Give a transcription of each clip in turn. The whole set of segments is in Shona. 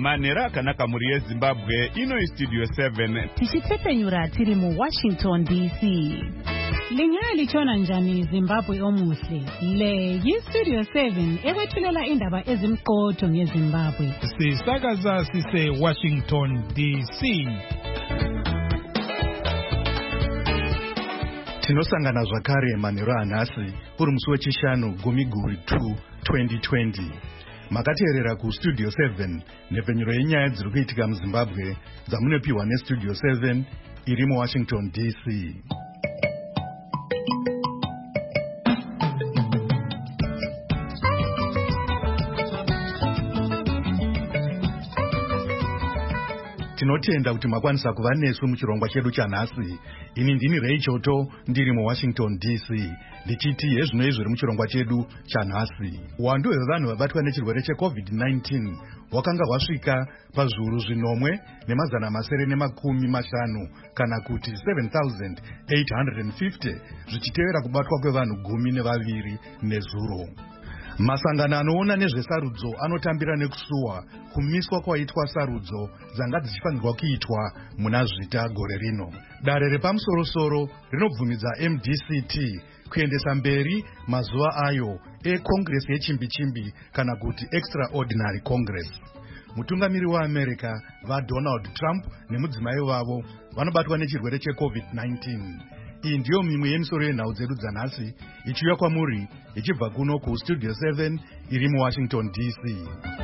Manera akanaka muri yeZimbabwe ino Studio 7 tichitepenyura tiri mu Washington DC. Lingalichona njani Zimbabwe omuhle. Le Studio 7 ekwethulela indaba ezimqotho ngeZimbabwe. Sisakaza sise Washington DC. Tinosangana zvakare manheru anhasi uri musi wechishanu Gumiguri 2 2020. Makateerera kuStudio 7 nhepfenyuro yenyaya dziri kuitika muZimbabwe dzamunopiwa neStudio 7 iri muWashington DC. Tinotenda kuti makwanisa kuva nesu muchirongwa chedu chanhasi. Ini ndini Raichoto ndiri muWashington DC. Ndichiti hezvino izvori muchirongwa chedu chanhasi. Uwandu hwevanhu vabatwa nechirwere cheCovid-19 hwakanga hwasvika pazviuru zvinomwe nemazana masere nemakumi mashanu kana kuti 7,850 zvichitevera kubatwa kwevanhu 12 nezuro. Masangano anoona nezvesarudzo anotambira nekusuwa kumiswa kwaitwa sarudzo dzanga dzichifanirwa kuitwa muna Zvita gore rino. Dare repamusoro-soro rinobvumidza MDCT kuendesa mberi mazuva ayo eCongress yechimbi-chimbi kana kuti Extraordinary Congress. Mutungamiri waAmerica vaDonald Trump nemudzimai wavo vanobatwa nechirwere cheCovid-19. Iyi ndiyo mimwe yemisoro yenhau dzedu dzanhasi ichiuya kwamuri ichibva kuno kuStudio 7 iri muWashington DC.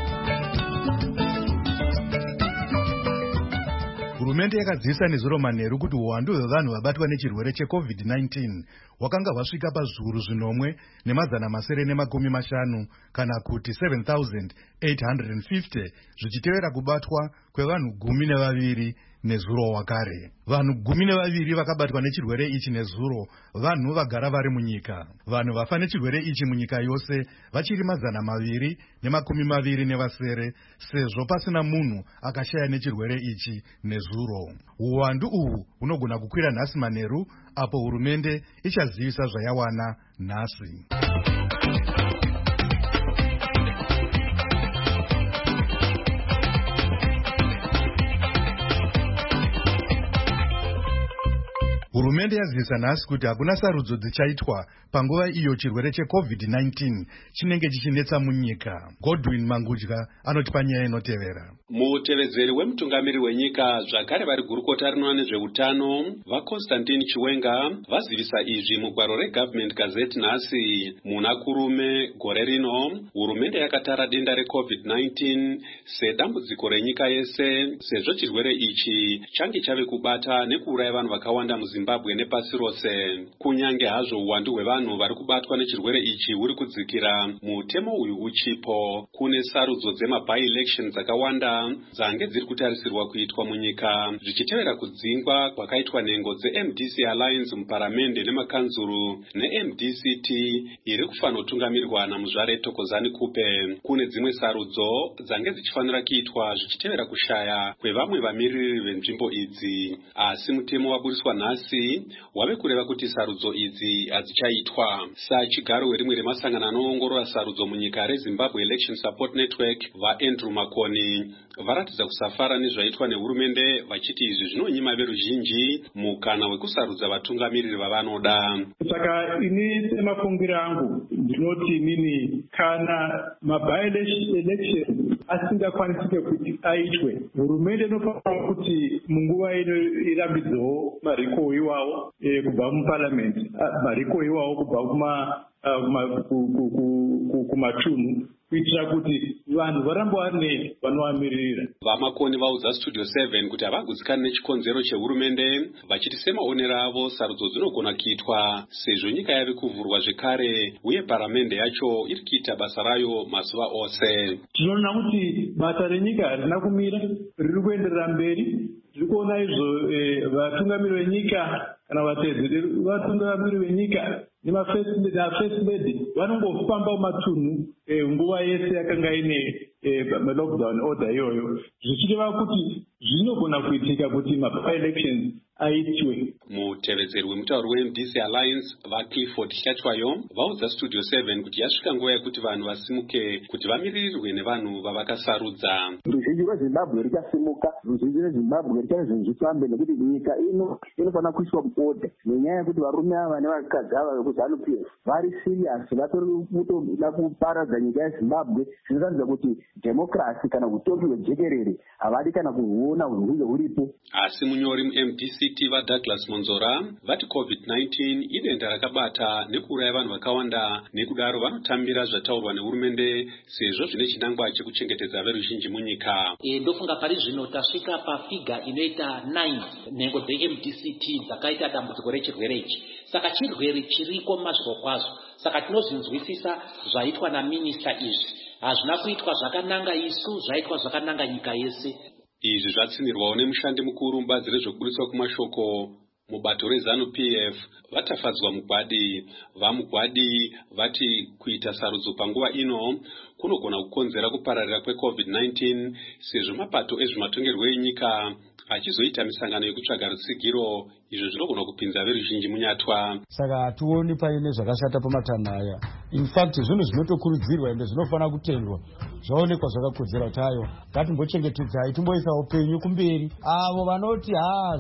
Hurumende yakadzisa nezuro manheru kuti uwandu hwevanhu vabatwa nechirwere cheCovid-19 hwakanga hwasvika pazviuru zvinomwe nemazana masere nemakumi mashanu kana kuti 7,850 zvichitevera kubatwa kwevanhu 12 nezuro wakare. Vanhu 12 vakabatwa nechirwere ichi nezuro vanhu vagara vari munyika. Vanhu vafa nechirwere ichi munyika yose vachiri mazana 227 sezvo pasina munhu akashaya nechirwere ichi nezuro. Uwandu uhu hunogona kukwira nhasi manheru apo hurumende ichazivisa zvayawana nhasi. Hurumende yazivisa nhasi kuti hakuna sarudzo dzichaitwa panguva iyo chirwere cheCovid-19 chinenge chichinetsa munyika. Godwin Mangudya anotipa nyaya inotevera. Mutevedzeri wemutungamiri wenyika zvakare vari gurukota rinoona nezveutano vaConstantine Chiwenga vazivisa izvi mugwaro reGovernment Gazette nhasi. Muna kurume gore rino hurumende yakatara denda reCovid-19 sedambudziko renyika yese sezvo chirwere ichi change chave kubata nekuuraya vanhu vakawanda muZimbabwe nepasi rose. Kunyange hazvo uwandu hwevanhu vari kubatwa nechirwere ichi huri kudzikira, mutemo uyu uchipo. Kune sarudzo dzema-by-election dzakawanda dzange dziri kutarisirwa kuitwa munyika zvichitevera kudzingwa kwakaitwa nhengo dzeMDC Alliance muparamende nemakanzuru neMDCT iri kufanotungamirirwa naMuzvare Thokozani Kupe. Kune dzimwe sarudzo dzange dzichifanira kuitwa zvichitevera kushaya kwevamwe vamiriri venzvimbo idzi, asi mutemo waburiswa nhasi wave kureva kuti sarudzo idzi hadzichaitwa. Sachigaro werimwe remasangano anoongorora sarudzo munyika reZimbabwe Election Support Network vaAndrew Makoni varatidza kusafara nezvaitwa nehurumende vachiti izvi zvinonyima veruzhinji mukana wekusarudza vatungamiriri vavanoda. Saka ini semafungiro angu ndinoti inini kana maby-election asingakwanisike kuti aitwe, hurumende inofanira kuti munguva ino irambidzewo mariko iwawo kubva muparliament, mariko iwawo kubva kumatunhu kuitira kuti vanhu varambe vari vanovamirira. Vamakoni vaudza Studio 7 kuti havagutsikani nechikonzero chehurumende vachiti semaonero avo sarudzo dzinogona kuitwa sezvo nyika yave kuvhurwa zvekare uye paramende yacho iri kuita basa rayo mazuva ose. Tinoona kuti basa renyika harina kumira, riri kuenderera mberi. Tiri kuona izvo vatungamiri venyika kana vatedzeri vatungamiri venyika first lady vanongofamba mumatunhu nguva yese yakanga ine lockdown order iyoyo, zvichireva kuti zvinogona kuitika kuti ma-elections aitwe. Mutevedzeri wemutauro weMDC Alliance vaClifford Hlatshwayo vaudza Studio 7 kuti yasvika nguva yekuti vanhu vasimuke kuti vamiririrwe nevanhu vavakasarudza. Ruzhinji rweZimbabwe ruchasimuka, ruzhinji rweZimbabwe ruchaita zvinhu zvifambe, nekuti nyika inofanira kuiswa muorde nenyaya yekuti varume ava nevakadzi ava vekuZANU-PF vari serious, vatori kutoda kuparadza nyika yeZimbabwe. Zvinoratidza kuti democracy kana utongi hwejekerere havadi kana kuhuona hunge huripo. Asi munyori muMDCT vaDouglas Monzora vati COVID-19 idenda rakabata nekuuraya vanhu vakawanda, nekudaro vanotambira zvataurwa nehurumende sezvo zvine chinangwa chekuchengetedza veruzhinji munyika. Ndofunga pari zvino tasvika pafiga inoita 9 nhengo dzeMDCT dzakaita dambudziko rechirwere ichi. Saka chirwere chiriko mazviro kwazvo. Saka tinozvinzwisisa zvaitwa naminista izvi. Hazvina kuitwa zvakananga isu, zvaitwa zvakananga nyika yese. Izvi zvatsinirwawo nemushandi mukuru mubazi rezvokuburiswa kumashoko mubato reZANU-PF vatafadzwa mugwadi. Vamugwadi vati kuita sarudzo panguva ino kunogona kukonzera kupararira kweCovid-19 sezvo mapato ezvematongerwo enyika achizoita misangano yekutsvaga rutsigiro, izvo zvinogona kupinza veruzhinji munyatwa. Saka hatuoni paine zvakashata pamatanho aya. In fact zvinhu zvinotokurudzirwa ende zvinofana kutendwa. Zvaonekwa zvakakodzera kuti ayo ngatimbochengetedzai timboisa upenyu kumberi. Avo vanoti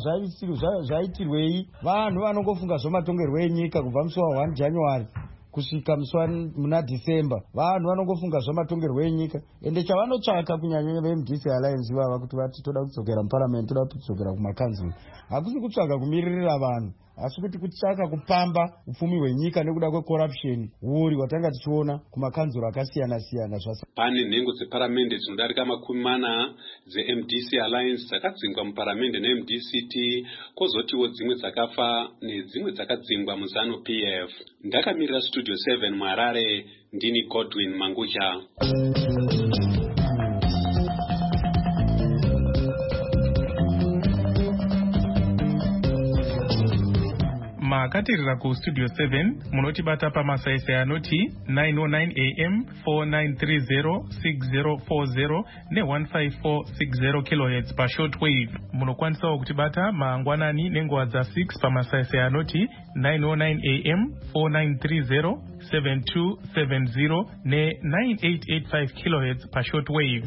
zvaitirwei vanhu vanongofunga zvematongerwo enyika kubva musi wa1 January kusvika musi muna December. Vanhu vanongofunga zvematongerwo enyika ende chavanotsvaka kunyanya veMDC Alliance vava kuti vati toda kudzokera muparliament, toda kudzokera kumakanzuri. Hakusi kutsvaka kumiririra vanhu, asi kuti kutsvaka kupamba upfumi hwenyika nekuda kwecorruption huri watanga tichiona kumakanzuri akasiyana siyana. Pane nhengo dzeparamende dzinodarika 40 dzeMDC Alliance dzakadzingwa muparamende neMDCT, kwozotiwo dzimwe dzakafa nedzimwe dzakadzingwa muZANU-PF. Ndakamirira Studio 7 muHarare, ndini Godwin Manguja. Makatirira kuStudio 7 munotibata pamasaisai anoti 909 AM 4930 6040 ne15460 kHz pashortwave. Munokwanisawo kutibata mangwanani nenguva dza6 pamasaisai anoti 909 AM 4930 7270 ne9885 kHz pashortwave.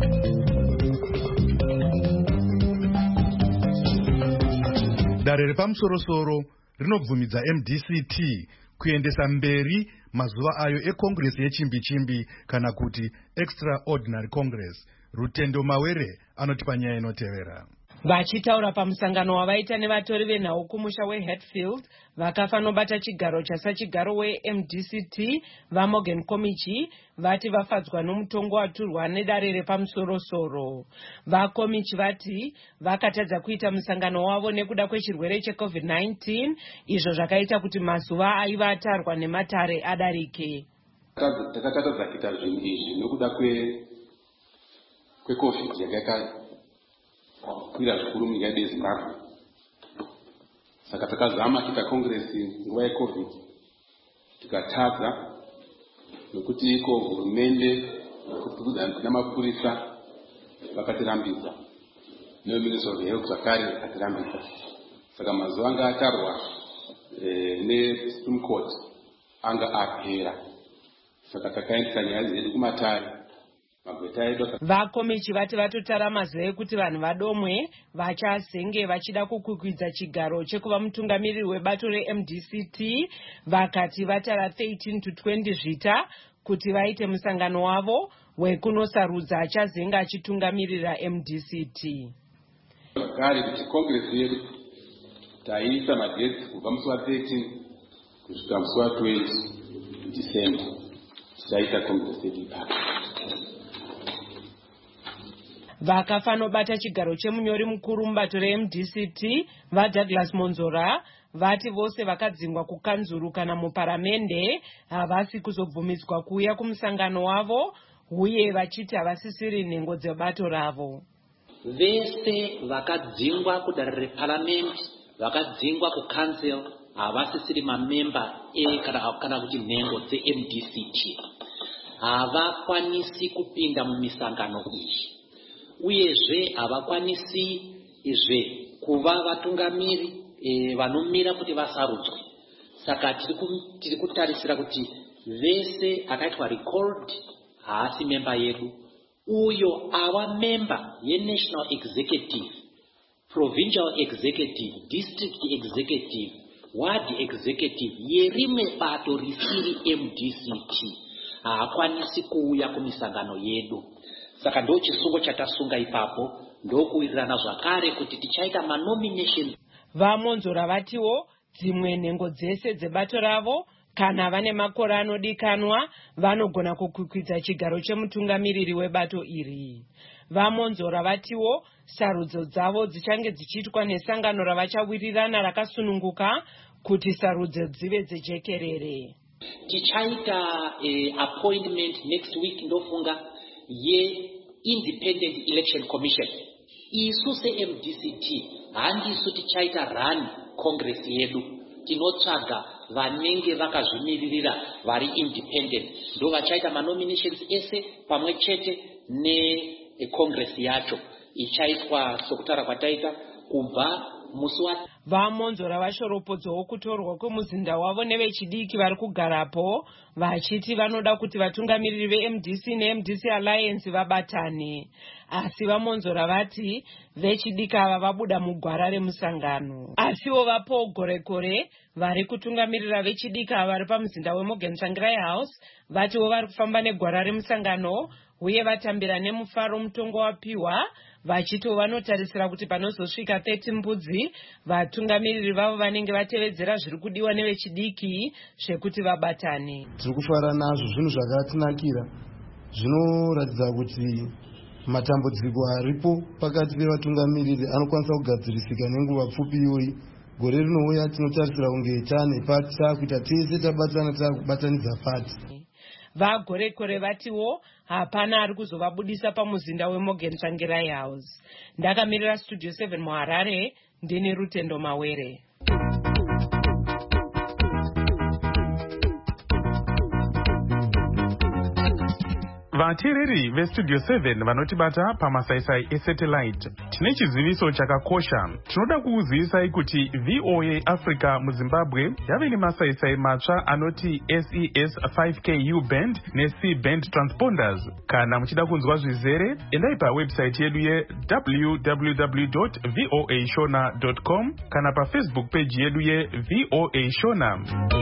Dare repamusorosoro rinobvumidza MDCT kuendesa mberi mazuva ayo eCongress yechimbi-chimbi kana kuti Extraordinary Congress. Rutendo Mawere anotipa nyaya inotevera. Vachitaura pamusangano wavaita nevatori venhau kumusha weHatfield vakafa nobata chigaro chasachigaro weMDCT vaMorgan Komichi vati vafadzwa nomutongo waturwa nedare repamusorosoro. VaKomichi vati vakatadza kuita musangano wavo nekuda kwechirwere cheCovid-19, izvo zvakaita kuti mazuva aiva atarwa nematare adarike. Takatadza kuita zvinhu izvi nekuda kweCovid kwira zvikuru munyika yedu yeZimbabwe. Saka takazama kuita kongresi nguva yeCovid tikatadza, nokuti iko hurumende namapurisa vakatirambidza, neMinister of Health zvakare vakatirambidza. Saka mazuva anga atarwa neSupreme Court anga apera. Saka takaendesa nyaya dzedu kumatare. VaKomichi vati vatotara mazuva ekuti vanhu vadomwe vachazenge vachida kukukwidza chigaro chekuva mutungamiriri webato reMDCT. Vakati vatara 13 to 20 zvita kuti vaite musangano wavo wekunosarudza achazenga achitungamirira MDCT. Zvakare kuti kongresi yedu taiisa madheti kubva musi wa13 kusvika musi wa20 December tichaita kongresi yedu ipapo. Vakafa nobata chigaro chemunyori mukuru mubato reMDCT vaDouglas Monzora vati vose vakadzingwa kukanzuru kana muparamende havasi kuzobvumidzwa kuuya kumusangano wavo, uye vachiti havasisiri nhengo dzebato ravo. Vese vakadzingwa kudare reparamende, vakadzingwa kucouncil, havasisiri mamemba kana kuti nhengo dzeMDCT havakwanisi kupinda mumisangano iyi, uyezve havakwanisizve kuva vatungamiri vanomira kuti vasarudzwe. Saka tiri kutarisira kuti vese akaitwa recalled haasi memba yedu, uyo ava memba yeNational Executive, Provincial Executive, District Executive, Ward Executive yerimwe bato risiri MDCT haakwanisi kuuya kumisangano yedu. Saka ndo chisungo chatasunga ipapo, ndokuwirirana zvakare kuti tichaita manomination. Vamonzora vatiwo dzimwe nhengo dzese dzebato ravo kana vane makore anodikanwa vanogona kukwikwidza chigaro chemutungamiriri webato iri. Vamonzora vatiwo sarudzo dzavo dzichange dzichiitwa nesangano ravachawirirana rakasununguka kuti sarudzo dzive dzejekerere. Tichaita appointment next week ndofunga Independent Election Commission. Isu seMDCT handisu tichaita run congress yedu, tinotsvaga vanenge vakazvimiririra vari independent ndo vachaita manominations ese pamwe chete necongress yacho ichaitwa sokutaura kwataita kubva musi wa. Vamonzora vashoropodzwawo kutorwa kwemuzinda wavo nevechidiki vari kugarapo, vachiti vanoda kuti vatungamiriri veMDC neMDC Alliance vabatane. Asi vamonzora vati vechidiki ava vabuda mugwara remusangano. Asiwo vapo gorekore vari kutungamirira vechidiki ava vari pamuzinda weMorgan Tsvangirai House vatiwo vari kufamba negwara remusangano uye vatambira nemufaro mutongo wapiwa, vachito vanotarisira kuti panozosvika 30 mbudzi vatungamiriri vavo vanenge vatevedzera zviri kudiwa nevechidiki zvekuti vabatane. Tiri kufara nazvo, zvinhu zvakatinakira, zvinoratidza kuti matambudziko aripo pakati pevatungamiriri anokwanisa kugadzirisika nenguva pfupi iyoyi. Gore rinouya tinotarisira kunge tane pati takuita tese tabatana takubatanidza pati. Vagorekore vatiwo hapana ari kuzovabudisa pamuzinda weMorgan Tsvangirai House. Ndakamirira Studio 7 muHarare, ndini Rutendo Mawere. Vateereri veStudio 7 vanotibata pamasaisai esatellite, tine chiziviso chakakosha. Tinoda kukuzivisai kuti VOA Africa muZimbabwe yave nemasaisai matsva anoti SES 5K U-band neC band transponders. Kana muchida kunzwa zvizere, endai pawebsite yedu www.voashona.com kana paFacebook page yedu yeVOA Shona.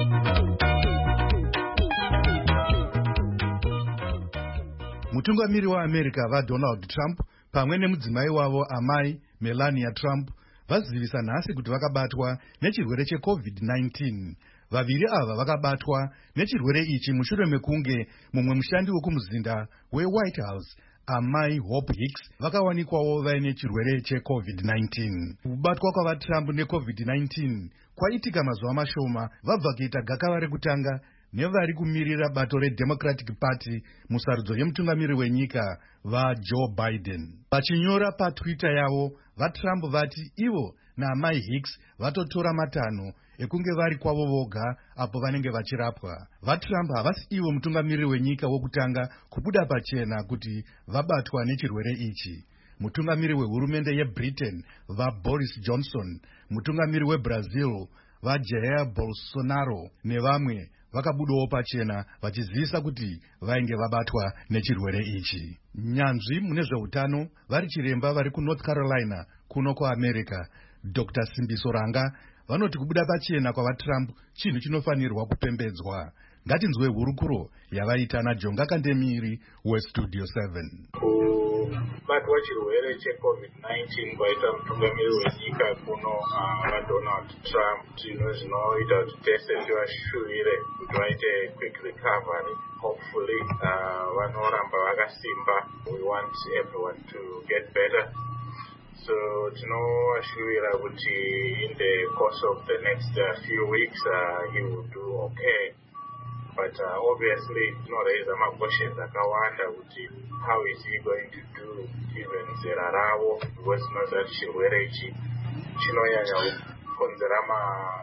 Mutungamiri waAmerica vaDonald Trump pamwe nemudzimai wavo amai Melania Trump vazivisa nhasi kuti vakabatwa nechirwere cheCovid-19. Vaviri ava vakabatwa nechirwere ichi mushure mekunge mumwe mushandi wekumuzinda weWhite House amai Hope Hicks vakawanikwawo vaine chirwere cheCovid-19. Kubatwa kwavaTrump neCovid-19 kwaitika mazuva mashoma vabva kuita gakava rekutanga nevari kumirira bato reDemocratic Party musarudzo yemutungamiri wenyika vaJoe Biden. Vachinyora paTwitter yavo, vaTrump vati ivo naamai Hicks vatotora matanho ekunge vari kwavo voga apo vanenge vachirapwa. VaTrump havasi ivo mutungamiri wenyika wokutanga kubuda pachena kuti vabatwa nechirwere ichi. Mutungamiri wehurumende yeBritain vaBoris Johnson, mutungamiri weBrazil vaJair Bolsonaro nevamwe vakabudawo pachena vachizivisa kuti vainge vabatwa nechirwere ichi. Nyanzvi mune zveutano vari chiremba vari kuNorth Carolina kuno kuAmerica, Dr. Simbiso Ranga, vanoti kubuda pachena kwavaTrump chinhu chinofanirwa kupembedzwa. Ngatinzwe hurukuro yavaita naJonga Kandemiri weStudio 7. Kubatwa chirwere cheCovid-19 kwaita mutungamiri wenyika kuno vaDonald Trump, zvinhu zvinoita kuti tese tivashuvire kuti vaite quick recovery. Hopefully vanoramba vakasimba. We want everyone to get better. So tinovashuvira kuti in the course of the next few weeks he will do okay. But obviously tinoraise questions akawanda kuti how is he going to do given zera ravo, because tinoziva kuti chirwere ichi chinonyanya kukonzera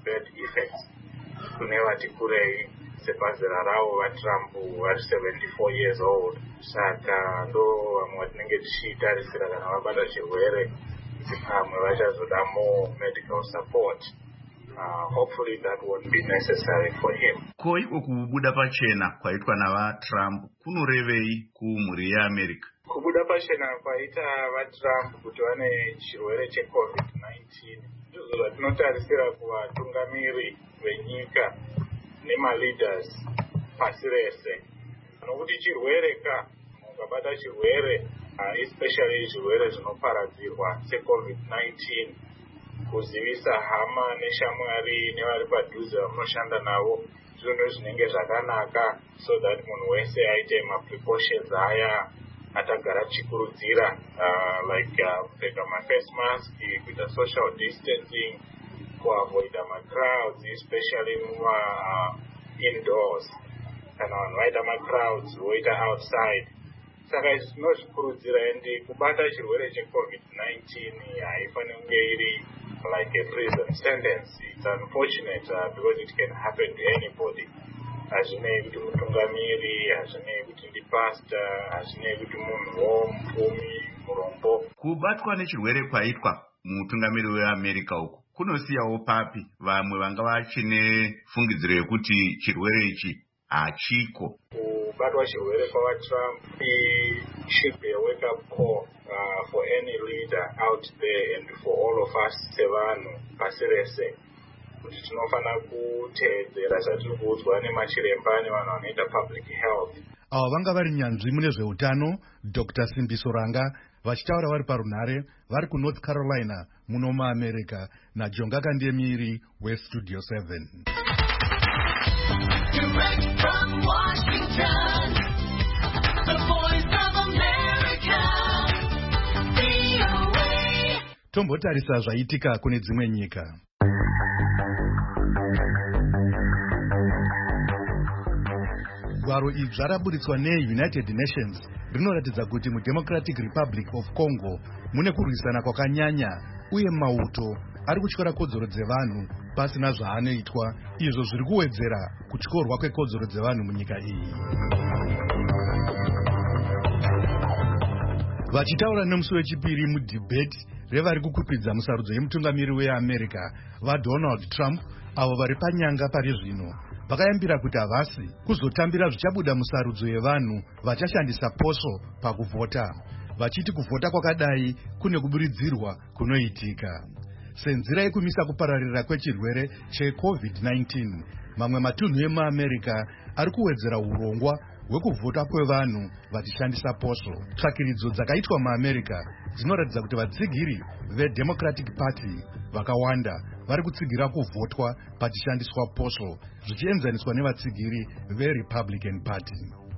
bad effects kune vati kurei sepazera ravo vaTrump vari 74 years old. Saka ndo vamwe vatinenge tichitarisira kana vabata chirwere kuti pamwe vachazoda more medical support. Hopefully that won't be necessary for him. Ko iko kubuda pachena kwaitwa navaTrump kunorevei kumhuri yeAmerica? Kubuda pachena kwaita vaTrump kuti vane chirwere cheCovid-19 ndizvo zvatinotarisira kuvatungamiri venyika nemaleaders pasi rese. Nokuti chirwere ukabata chirwere especially zvirwere zvinoparadzirwa seCovid-19, kuzivisa hama neshamwari nevari padhuze vamunoshanda navo zvinhu zvinenge zvakanaka, so that munhu wese aite maprecautions aya atagara chikurudzira, like kupfeka maface mask, kuita social distancing, kuavoida macrowds especially indoors. Kana vanhu vaita macrowds voita outside. Saka izvi tinozvikurudzira, ende kubata chirwere cheCovid-19 haifaniri kunge iri like a prison sentence. It's unfortunate because it can happen to anybody. Hazvinei kuti mutungamiri, hazvinei kuti ndipastor, hazvinei kuti munhuwo mupfumi, murombo. Kubatwa nechirwere kwaitwa mutungamiri weAmerica uku kunosiyawo papi vamwe vanga vachine fungidziro yekuti chirwere ichi hachiko? Kubatwa chirwere kwavaTrump should be a wake-up call for any leader out there and for all of us sevanhu pasi rese, kuti tinofanira kuteedzera zvatiri kuudzwa nemachiremba nevanhu vanoita public health. Ava vanga vari nyanzvi mune zveutano Dr. Simbiso Ranga vachitaura vari parunhare vari kuNorth Carolina muno muAmerica naJonga Kandemiri weStudio 7. Direct from Washington, the voice of America, VOA. Tombotarisa zvaitika kune dzimwe nyika. Gwaro idzva raburitswa neUnited Nations rinoratidza kuti muDemocratic Republic of Congo mune kurwisana kwakanyanya uye mauto ari kutyora kodzero dzevanhu pasina zvaanoitwa, izvo zviri kuwedzera kutyorwa kwekodzero dzevanhu munyika iyi. Vachitaura nemusi wechipiri mudhibheti revari kukwikwidzwa musarudzo yemutungamiri weAmerica vaDonald Trump, avo vari panyanga pari zvino vakayambira kuti havasi kuzotambira zvichabuda musarudzo yevanhu vachashandisa posvo pakuvhota, vachiti kuvhota kwakadai kune kuburidzirwa kunoitika. Senzira yekumisa kupararira kwechirwere cheCovid-19, mamwe matunhu emuAmerica ari kuwedzera urongwa hwekuvhota kwevanhu vachishandisa posvo. Tsvakiridzo dzakaitwa muAmerica dzinoratidza kuti vadzigiri veDemocratic Party vakawanda vari kutsigira kuvhotwa pachishandiswa posvo zvichienzaniswa nevatsigiri veRepublican Party.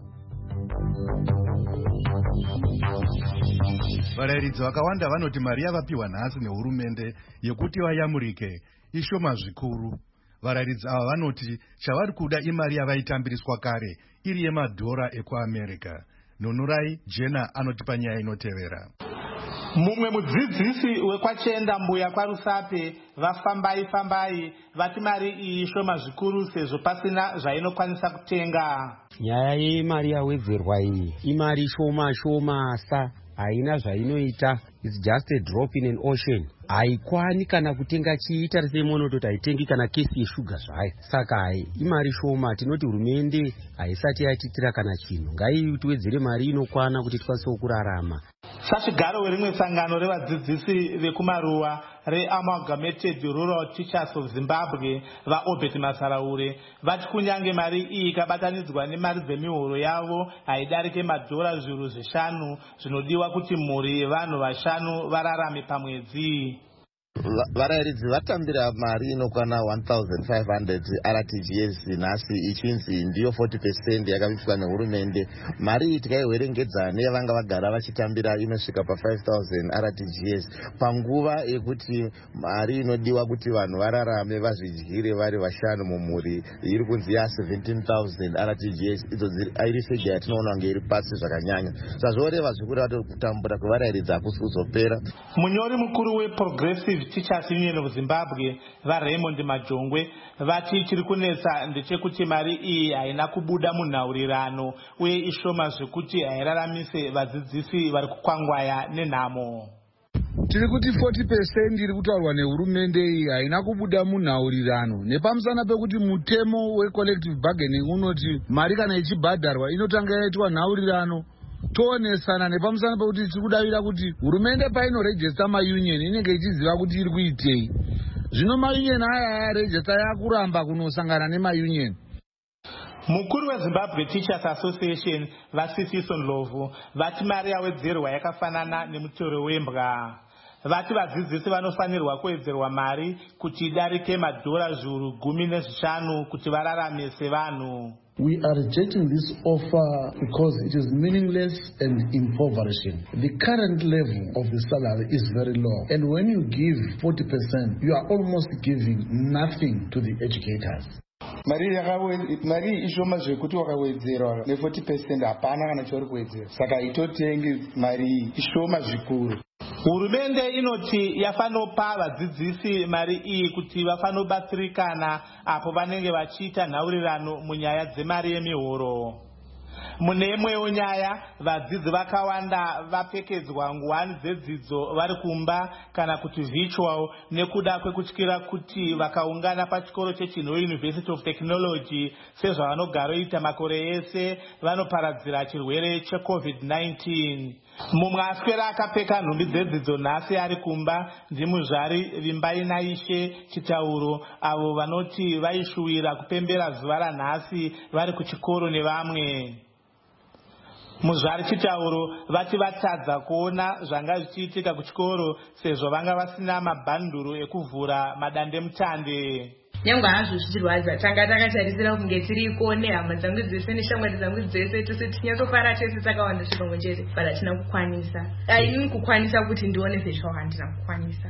Varayiridzi vakawanda vanoti mari yavapiwa nhasi nehurumende yekuti vayamurike ishoma zvikuru. Varayiridzi ava vanoti chavari kuda imari yavaitambiriswa kare iri yemadhora ekuAmerica. Nonurai Jena anotipa nyaya inotevera. Mumwe mudzidzisi wekwachenda mbuya kwaRusape vafambai vati mari iyi shoma zvikuru sezvo pasina zvainokwanisa kutenga. Nyaya yemari yawedzerwa iyi imari shoma sa haina zvainoita. It's just a drop in an ocean. Haikwani kana kutenga chiita semonototi haitengi kana kesi yeshuga zvayo. Saka imari shoma, tinoti hurumende haisati yatitira kana chinhu. Ngaitiwedzere mari inokwana kuti tikwanise kurarama. Sachigaro werimwe sangano revadzidzisi vekumaruwa reAmalgamated Rural Teachers of Zimbabwe vaObert Masaraure vati kunyange mari iyi ikabatanidzwa nemari dzemihoro yavo haidarike madhora zviuru 5 zvinodiwa kuti mhuri yevanhu 5 vararame pamwedzi. Varayiridzi vatambira mari inokwana 1,500 RTGS nhasi ichinzi ndiyo 40% yakavipwa nehurumende. Mari iyi tikaiverengedza nevanga vagara vachitambira inosvika pa 5,000 RTGS panguva yekuti mari inodiwa kuti vanhu vararame vazvidyire vari 5 mumhuri iri kunzi ya 17,000 RTGS. Idzo iri figure yatinoona kunge iri pasi zvakanyanya. Zvazvoreva zvikuru kuti kutambura kwevarayiridzi hakusi kuzopera. Munyori mukuru weProgressive Chief Teachers Union of Zimbabwe vaRaymond Majongwe vati chiri kunetsa ndechekuti mari iyi haina kubuda munhaurirano uye ishoma zvekuti hairaramise vadzidzisi vari kukwangwaya nenhamo. Tiri kuti 40% iri kutaurwa nehurumende iyi haina kubuda munhaurirano nepamusana pekuti mutemo wecollective bargaining unoti mari kana ichibhadharwa inotanga yaitwa nhaurirano. Toonesana nepamusana pekuti tiri kudavira kuti hurumende painorejesta maunion inenge ichiziva kuti iri kuitei. Zvino maunion aya yarejesta yakuramba kunosangana nemaunion. Mukuru weZimbabwe Teachers Association vaSisiso Ndlovu vati mari yawedzerwa yakafanana nemutoro wembwa. Vati vadzidzisi vanofanirwa kuwedzerwa mari kuti idarike madhora zviuru 15 kuti vararame sevanhu. We are rejecting this offer because it is meaningless and impoverishing. The current level of the salary is very low. And when you give 40%, you are almost giving nothing to the educators. Mari ishoma zvekuti wakawedzerwa ne40% hapana kana chauri kuwedzera. Saka itotengi mari ishoma zvikuru. Hurumende inoti yafanopa vadzidzisi mari iyi kuti vafanobatsirikana apo vanenge vachiita nhaurirano munyaya dzemari yemihoro. Mune imwewo nyaya vadzidzi vakawanda vapfekedzwa nguwani dzedzidzo vari kumba kana kuti virtual nekuda kwekutyira kuti vakaungana pachikoro cheChinho University of Technology sezvavanogaroita makore ese vanoparadzira chirwere cheCovid-19. Mumwe aswera akapfeka nhumbi dzedzidzo nhasi ari kumba ndimuzvari Vimbai Naishe Chitauro avo vanoti vaishuwira kupembera zuva ranhasi vari kuchikoro nevamwe. Muzvari Chitauro vati vatadza kuona zvanga zvichiitika kuchikoro sezvo vanga vasina mabhanduru ekuvhura madandemutande. Nyangwa hazvo zvichirwadza tanga takatarisira kunge tiriko nehama dzangu dzese neshamwari dzangu dzese tose tinyatofara tese takawanda chirongo chete but hatina kukwanisa. Haini kukwanisa kuti ndione virtual handina kukwanisa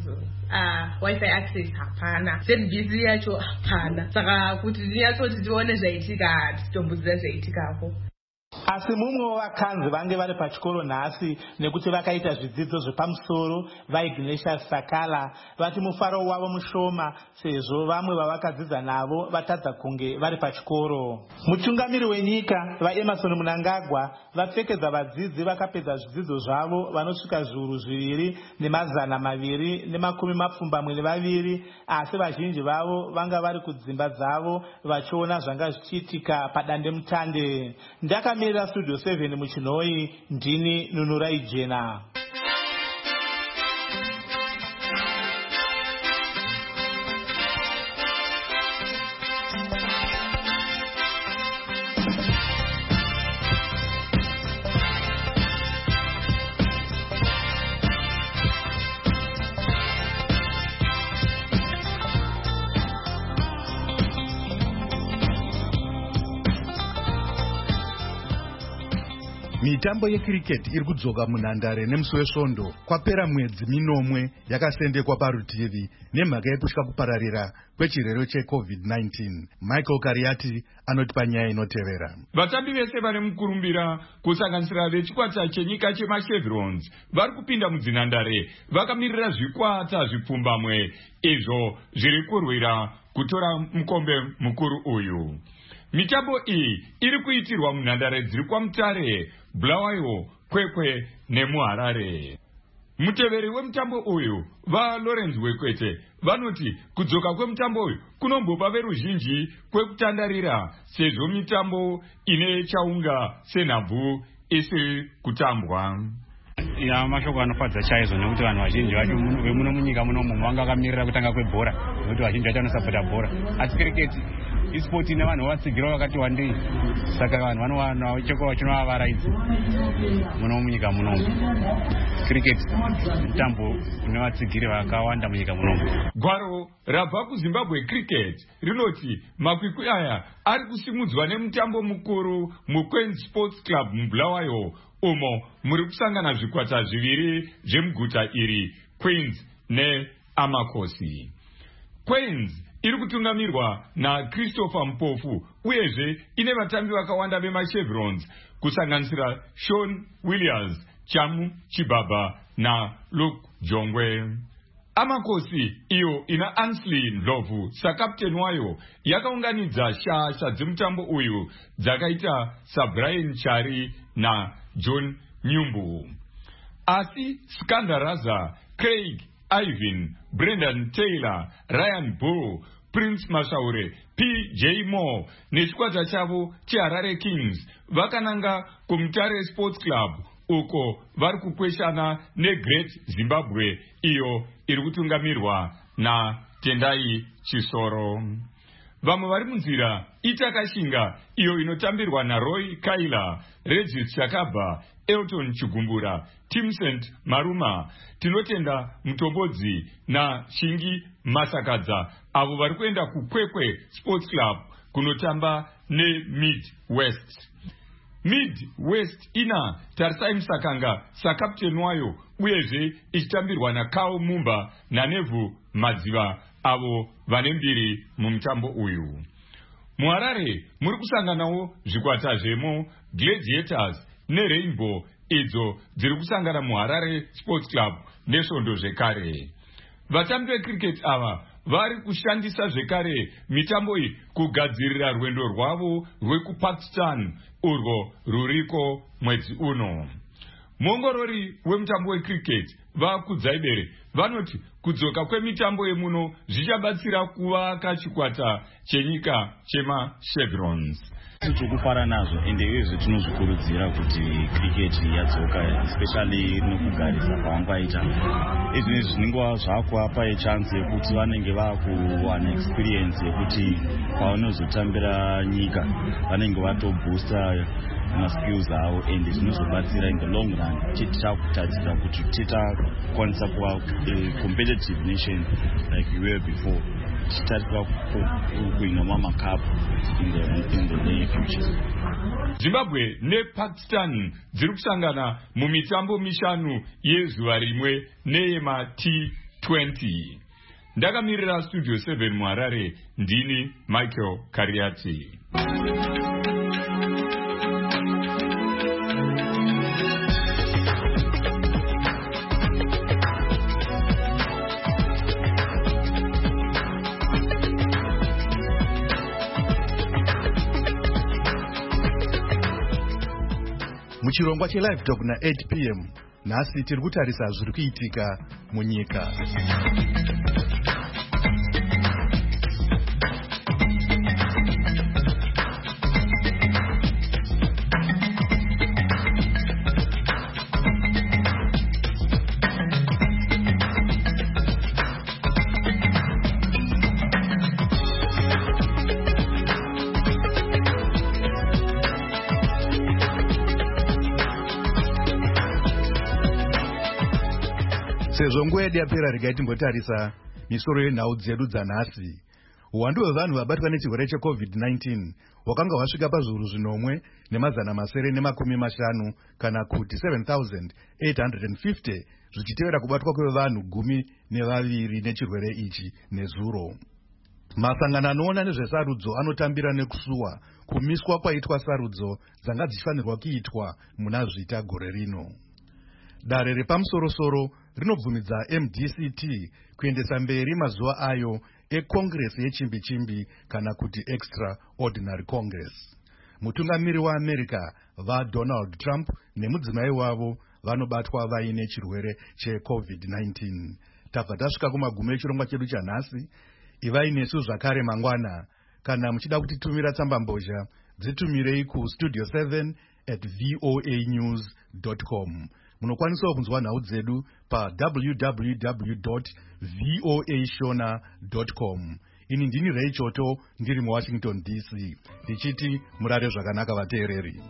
wifi access hapana, service yacho hapana, saka kuti tinyatsoti tione zvaitika titombodzira zvaitikako. Asi mumwe wavakanzi vange vari pachikoro nhasi nekuti vakaita zvidzidzo zvepamusoro vaIgnatius Sakala vati mufaro wavo mushoma sezvo vamwe vavakadzidza navo vatadza kunge vari pachikoro. Mutungamiri wenyika vaEmerson Mnangagwa vapfekedza vadzidzi vakapedza zvidzidzo zvavo vanosvika zviuru 2,272 asi vazhinji vavo vanga vari kudzimba dzavo vachiona zvanga zvichiitika padandemutande. Ndakamira Studio 7 muChinhoi ndini Nunurai Jena. Mitambo yecricket iri kudzoka munhandare nemusi wesvondo kwapera mwedzi minomwe yakasendekwa parutivi nemhaka yekutya kupararira kwechirwere cheCovid-19. Michael Kariati anotipa nyaya inotevera. Vatambi vese vari mukurumbira kusanganisira vechikwata chenyika chemachevrons vari kupinda mudzinhandare vakamirira zvikwata zvipfumbamwe izvo zviri kurwira kutora mukombe mukuru uyu. Mitambo iyi iri kuitirwa munhandare dziri kwaMutare, Bulawayo, Kwekwe nemuHarare. Muteveri wemutambo uyu vaLawrence Wekwete vanoti kudzoka kwemutambo uyu kunombopa veruzhinji kwekutandarira sezvo mitambo ine chaunga senhabvu isiri kutambwa. Mashoko anofadza chaizvo nekuti vanhu vazhinji vacho vemuno munyika munomu vanga vakamirira kutanga kwebhora nekuti vazhinji vacho vanosapota bhora. Asi cricket ispoti ine vanhu vatsigira vakati wandei, saka vanhu vanowana cheko chinovavaraidza muno munyika munomu. Cricket mutambo une vatsigiri vakawanda munyika munomu. Gwaro rabva kuZimbabwe Cricket rinoti makwikwi aya ari kusimudzwa nemutambo mukuru muQueen's Sports Club muBulawayo umo muri kusangana zvikwata zviviri zvemuguta iri, Queens neAmakosi. Queens iri kutungamirwa naChristopher Mpofu uyezve ine vatambi vakawanda vemachevrons kusanganisira Sean Williams, Chamu Chibaba naLuke Jongwe. Amakosi iyo ina Ansley Ndlovu sakapteni wayo yakaunganidza shasha dzemutambo uyu dzakaita saBrian Chari naJohn Nyumbu. Asi Skandaraza, Craig Ivan, Brendan Taylor, Ryan Bull, Prince Mashaure, P.J. Moore nechikwata chavo cheHarare Kings vakananga kuMutare Sports Club uko vari kukweshana neGreat Zimbabwe iyo iri kutungamirwa naTendai Chisoro. Vamwe vari munzira iTakashinga iyo inotambirwa naRoy Kaila, Regis Chakabva, Elton Chigumbura, Timsent Maruma, Tinotenda Mutombodzi naShingi Masakadza avo vari kuenda kuKwekwe Sports Club kunotamba neMid-West. Mid-West ina Tarisai Msakanga sakapteni wayo uyezve ichitambirwa naKao Mumba naNevu Madziva avo vane mbiri mumutambo uyu. MuHarare muri kusanganawo zvikwata zvemo Gladiators neRainbow idzo dziri kusangana muHarare Sports Club nesvondo zvekare. Vatambi vecricket ava vari kushandisa zvekare mitambo iyi kugadzirira rwendo rwavo rwekuPakistan urwo ruriko mwedzi uno. Muongorori wemutambo wecricket vaKudzaibere vanoti kudzoka kwemitambo yemuno zvichabatsira kuvaka chikwata chenyika chemachevrons. Tikufara nazvo ende izvi tinozvikurudzira kuti cricket yadzoka especially nokugarisa pavangaita izvi zvinenge zvakuvapa chance yekuti vanenge vakuwana experience yekuti pavanozotambira nyika vanenge vatoboosta maskills avo ende zvinozobatsira in the long run titakutarisira kuti titakwanisa kuva competitive nation like we were before. Zimbabwe nePakistan dziri kusangana mumitambo mishanu yezuva rimwe neyema T20. Ndakamirira Studio 7 muHarare, ndini Michael Kariati. Muchirongwa cheLive Talk na8 p.m. nhasi tiri kutarisa zviri kuitika munyika. Sezvo nguva yedu yapera, regai timbotarisa misoro yenhau dzedu dzanhasi. Uwandu hwevanhu vabatwa nechirwere cheCovid-19 hwakanga hwasvika pazviuru 1,950 kana kuti 7,850 zvichitevera kubatwa kwevanhu 12 nechirwere ichi nezuro. Masangano anoona nezvesarudzo anotambira nekusuwa kumiswa kwaitwa sarudzo dzanga dzichifanirwa kuitwa muna zvita gore rino. Dare repamusorosoro rinobvumidza MDCT kuendesa mberi mazuva ayo eCongress yechimbi-chimbi kana kuti Extraordinary Congress. Mutungamiri waAmerica vaDonald Trump nemudzimai wavo vanobatwa vaine chirwere cheCovid-19. Tabva tasvika kumagumo echirongwa chedu chanhasi. Ivai nesu zvakare mangwana. Kana muchida kutitumira tsambambozha, dzitumirei kustudio 7@voanews.com. Munokwanisawo kunzwa nhau dzedu pa www.voashona.com. Ini ndini Ray Choto, ndiri muWashington DC, ndichiti murare zvakanaka vateereri.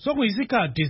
so kuisikhathi